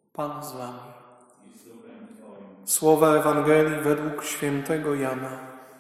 Pan z wami. Słowa Ewangelii według świętego Jana.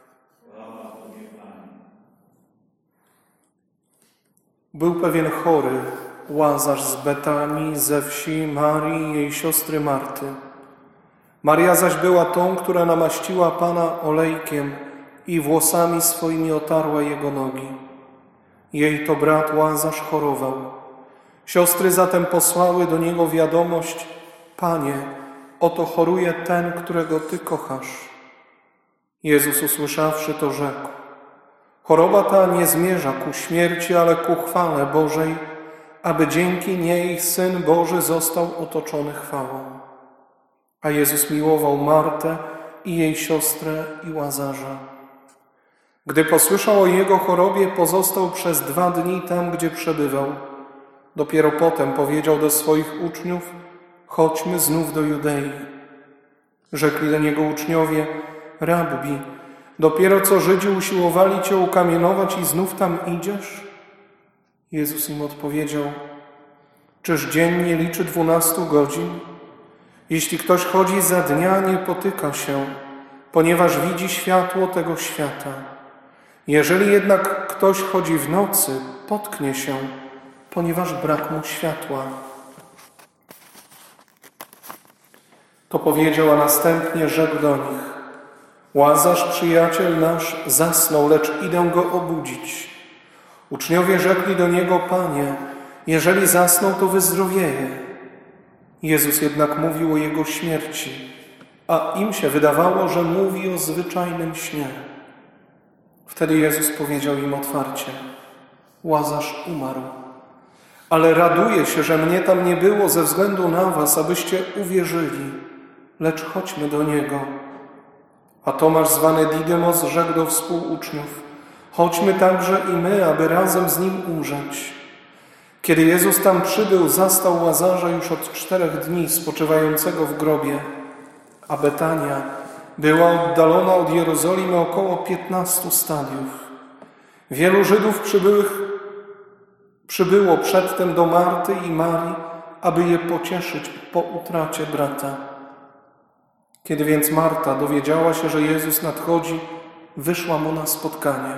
Był pewien chory, Łazarz z Betanii, ze wsi Marii i jej siostry Marty. Maria zaś była tą, która namaściła Pana olejkiem i włosami swoimi otarła Jego nogi. Jej to brat Łazarz chorował. Siostry zatem posłały do Niego wiadomość: Panie, oto choruje ten, którego Ty kochasz. Jezus usłyszawszy to rzekł: choroba ta nie zmierza ku śmierci, ale ku chwale Bożej, aby dzięki niej Syn Boży został otoczony chwałą. A Jezus miłował Martę i jej siostrę i Łazarza. Gdy posłyszał o jego chorobie, pozostał przez 2 dni tam, gdzie przebywał. Dopiero potem powiedział do swoich uczniów: chodźmy znów do Judei. Rzekli do Niego uczniowie: Rabbi, dopiero co Żydzi usiłowali Cię ukamienować i znów tam idziesz? Jezus im odpowiedział: czyż dzień nie liczy 12 godzin? Jeśli ktoś chodzi za dnia, nie potyka się, ponieważ widzi światło tego świata. Jeżeli jednak ktoś chodzi w nocy, potknie się, ponieważ brak mu światła. To powiedział, a następnie rzekł do nich: Łazarz, przyjaciel nasz, zasnął, lecz idę go obudzić. Uczniowie rzekli do Niego: Panie, jeżeli zasnął, to wyzdrowieje. Jezus jednak mówił o Jego śmierci, a im się wydawało, że mówi o zwyczajnym śnie. Wtedy Jezus powiedział im otwarcie: Łazarz umarł, ale raduję się, że mnie tam nie było ze względu na was, abyście uwierzyli, lecz chodźmy do Niego. A Tomasz, zwany Didymos, rzekł do współuczniów: chodźmy także i my, aby razem z Nim umrzeć. Kiedy Jezus tam przybył, zastał Łazarza już od 4 dni spoczywającego w grobie, a Betania była oddalona od Jerozolimy około 15 stadiów. Wielu Żydów przybyło przedtem do Marty i Marii, aby je pocieszyć po utracie brata. Kiedy więc Marta dowiedziała się, że Jezus nadchodzi, wyszła mu na spotkanie.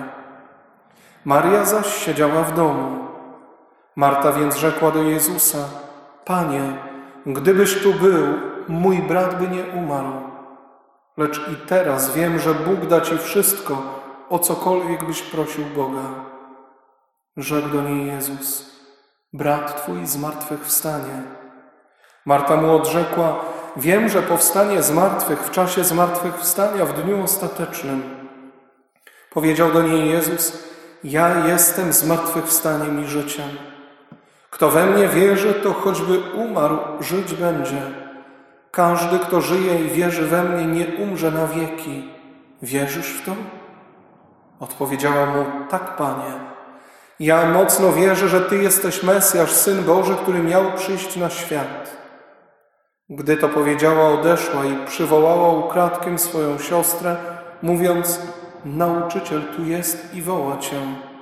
Maria zaś siedziała w domu. Marta więc rzekła do Jezusa: Panie, gdybyś tu był, mój brat by nie umarł. Lecz i teraz wiem, że Bóg da Ci wszystko, o cokolwiek byś prosił Boga. Rzekł do niej Jezus: brat Twój zmartwychwstanie. Marta mu odrzekła: wiem, że powstanie z martwych w czasie zmartwychwstania w dniu ostatecznym. Powiedział do niej Jezus: ja jestem zmartwychwstaniem i życiem. Kto we mnie wierzy, to choćby umarł, żyć będzie. Każdy, kto żyje i wierzy we mnie, nie umrze na wieki. Wierzysz w to? Odpowiedziała mu: tak, Panie. Ja mocno wierzę, że Ty jesteś Mesjasz, Syn Boży, który miał przyjść na świat. Gdy to powiedziała, odeszła i przywołała ukradkiem swoją siostrę, mówiąc: nauczyciel tu jest i woła Cię.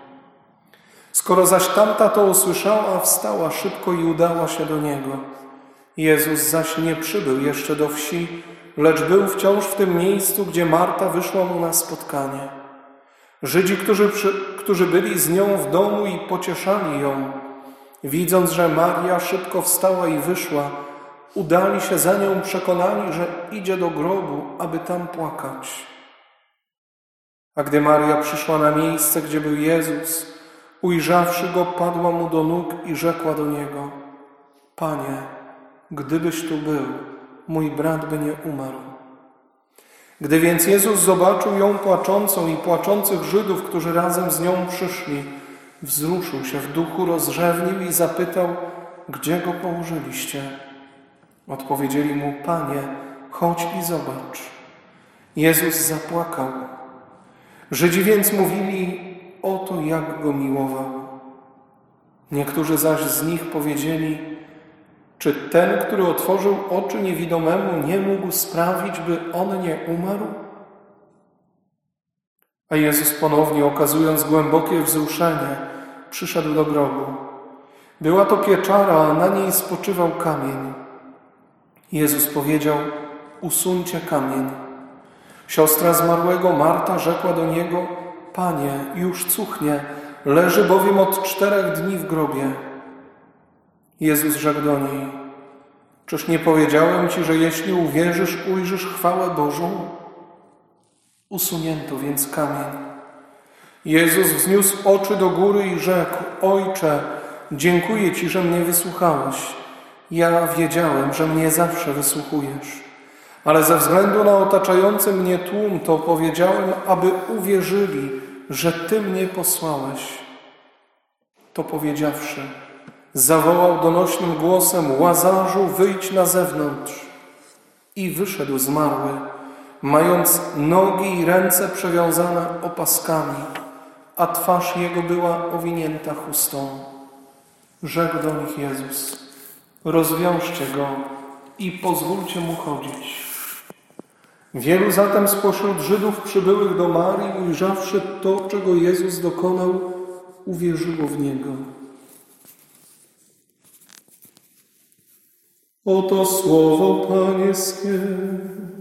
Skoro zaś tamta to usłyszała, wstała szybko i udała się do Niego. Jezus zaś nie przybył jeszcze do wsi, lecz był wciąż w tym miejscu, gdzie Marta wyszła mu na spotkanie. Żydzi, którzy byli z nią w domu i pocieszali ją, widząc, że Maria szybko wstała i wyszła, udali się za nią przekonani, że idzie do grobu, aby tam płakać. A gdy Maria przyszła na miejsce, gdzie był Jezus, ujrzawszy Go, padła Mu do nóg i rzekła do Niego: Panie, gdybyś tu był, mój brat by nie umarł. Gdy więc Jezus zobaczył ją płaczącą i płaczących Żydów, którzy razem z nią przyszli, wzruszył się w duchu, rozrzewnił i zapytał: gdzie Go położyliście? Odpowiedzieli Mu: Panie, chodź i zobacz. Jezus zapłakał. Żydzi więc mówili: oto jak Go miłował. Niektórzy zaś z nich powiedzieli: czy ten, który otworzył oczy niewidomemu, nie mógł sprawić, by on nie umarł? A Jezus ponownie, okazując głębokie wzruszenie, przyszedł do grobu. Była to pieczara, a na niej spoczywał kamień. Jezus powiedział: usuńcie kamień. Siostra zmarłego Marta rzekła do Niego: Panie, już cuchnie, leży bowiem od 4 dni w grobie. Jezus rzekł do niej: czyż nie powiedziałem Ci, że jeśli uwierzysz, ujrzysz chwałę Bożą? Usunięto więc kamień. Jezus wzniósł oczy do góry i rzekł: Ojcze, dziękuję Ci, że mnie wysłuchałeś. Ja wiedziałem, że mnie zawsze wysłuchujesz, ale ze względu na otaczający mnie tłum to powiedziałem, aby uwierzyli, że Ty mnie posłałeś. To powiedziawszy, zawołał donośnym głosem: Łazarzu, wyjdź na zewnątrz. I wyszedł zmarły, mając nogi i ręce przewiązane opaskami, a twarz jego była owinięta chustą. Rzekł do nich Jezus: rozwiążcie go i pozwólcie mu chodzić. Wielu zatem spośród Żydów przybyłych do Marii, ujrzawszy to, czego Jezus dokonał, uwierzyło w Niego. Oto słowo Pańskie.